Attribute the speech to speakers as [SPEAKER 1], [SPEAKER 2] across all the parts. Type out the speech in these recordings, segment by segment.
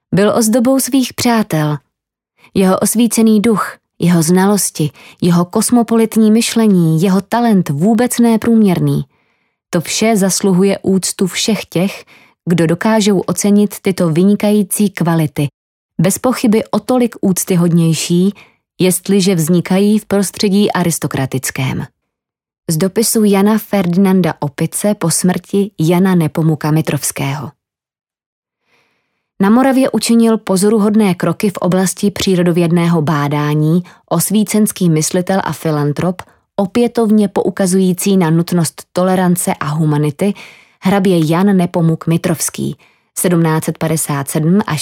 [SPEAKER 1] Byl ozdobou svých přátel. Jeho osvícený duch, jeho znalosti, jeho kosmopolitní myšlení, jeho talent vůbec neprůměrný. To vše zasluhuje úctu všech těch, kdo dokážou ocenit tyto vynikající kvality, bez pochyby o tolik úctyhodnější, jestliže vznikají v prostředí aristokratickém. Z dopisu Jana Ferdinanda Opice po smrti Jana Nepomuka Mitrovského. Na Moravě učinil pozoruhodné kroky v oblasti přírodovědného bádání osvícenský myslitel a filantrop, opětovně poukazující na nutnost tolerance a humanity, hrabě Jan Nepomuk Mitrovský 1757 až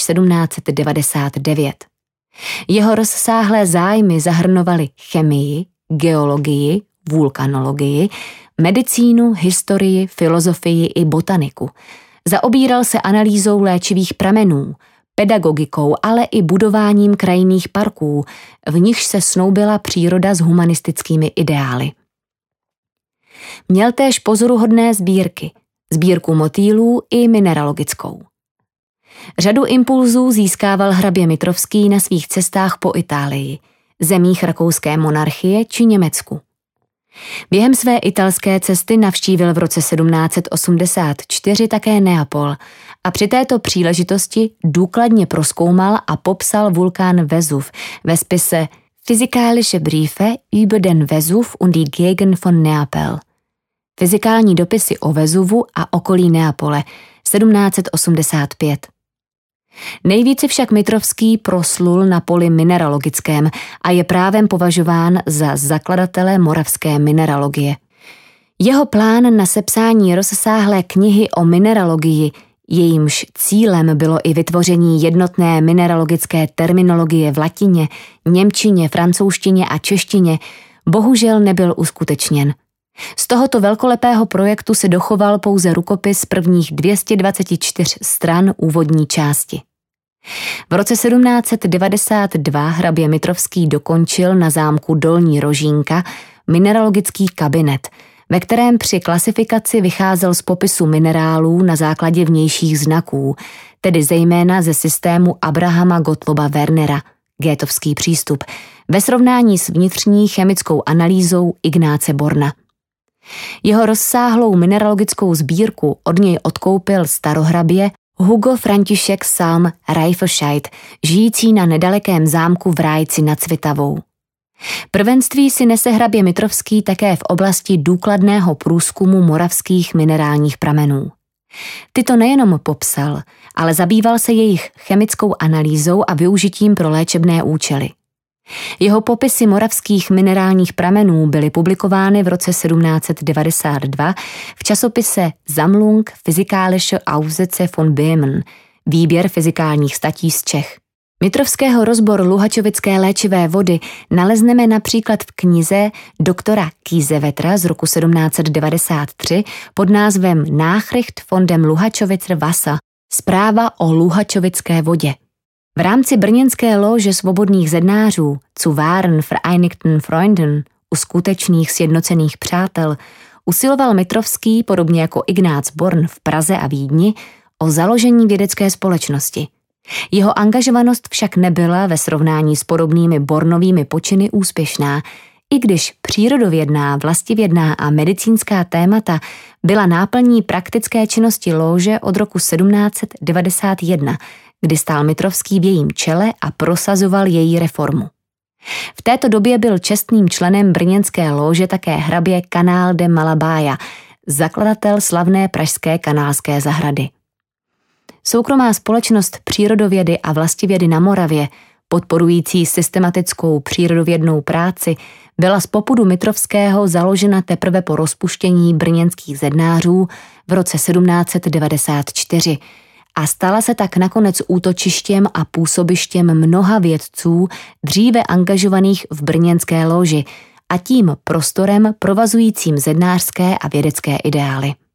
[SPEAKER 1] 1799. Jeho rozsáhlé zájmy zahrnovaly chemii, geologii, vulkanologii, medicínu, historii, filozofii i botaniku. Zaobíral se analýzou léčivých pramenů, pedagogikou, ale i budováním krajinných parků, v nichž se snoubila příroda s humanistickými ideály. Měl též pozoruhodné sbírky, sbírku motýlů i mineralogickou. Řadu impulzů získával hrabě Mitrovský na svých cestách po Itálii, zemích rakouské monarchie či Německu. Během své italské cesty navštívil v roce 1784 také Neapol a při této příležitosti důkladně prozkoumal a popsal vulkán Vesuv ve spise Physikalische Briefe über den Vesuv und die Gegend von Neapel. Fyzikální dopisy o Vesuvu a okolí Neapole 1785. Nejvíce však Mitrovský proslul na poli mineralogickém a je právem považován za zakladatele moravské mineralogie. Jeho plán na sepsání rozsáhlé knihy o mineralogii, jejímž cílem bylo i vytvoření jednotné mineralogické terminologie v latině, němčině, francouzštině a češtině, bohužel nebyl uskutečněn. Z tohoto velkolepého projektu se dochoval pouze rukopis prvních 224 stran úvodní části. V roce 1792 hrabě Mitrovský dokončil na zámku Dolní Rožínka mineralogický kabinet, ve kterém při klasifikaci vycházel z popisu minerálů na základě vnějších znaků, tedy zejména ze systému Abrahama Gottloba Wernera, Goethovský přístup, ve srovnání s vnitřní chemickou analýzou Ignáce Borna. Jeho rozsáhlou mineralogickou sbírku od něj odkoupil starohrabě Hugo František Salm Reifelscheid, žijící na nedalekém zámku v Rájci nad Svitavou. Prvenství si nese hrabě Mitrovský také v oblasti důkladného průzkumu moravských minerálních pramenů. Tyto nejenom popsal, ale zabýval se jejich chemickou analýzou a využitím pro léčebné účely. Jeho popisy moravských minerálních pramenů byly publikovány v roce 1792 v časopise Sammlung physikalische Aufsätze von Böhmen, výběr fyzikálních statí z Čech. Mitrovského rozbor luhačovické léčivé vody nalezneme například v knize doktora Kiesewettera z roku 1793 pod názvem Nachricht von dem Luhačoviczer Wasser, zpráva o luhačovické vodě. V rámci brněnské lóže svobodných zednářů zu wahren vereinigten Freunden, u skutečných sjednocených přátel, usiloval Mitrovský, podobně jako Ignác Born v Praze a Vídni, o založení vědecké společnosti. Jeho angažovanost však nebyla ve srovnání s podobnými Bornovými počiny úspěšná, i když přírodovědná, vlastivědná a medicínská témata byla náplní praktické činnosti lóže od roku 1791, kdy stál Mitrovský v jejím čele a prosazoval její reformu. V této době byl čestným členem brněnské lóže také hrabě Canal de Malabája, zakladatel slavné pražské kanálské zahrady. Soukromá společnost přírodovědy a vlastivědy na Moravě, podporující systematickou přírodovědnou práci, byla z popudu Mitrovského založena teprve po rozpuštění brněnských zednářů v roce 1794 a stala se tak nakonec útočištěm a působištěm mnoha vědců dříve angažovaných v brněnské lóži a tím prostorem provazujícím zednářské a vědecké ideály.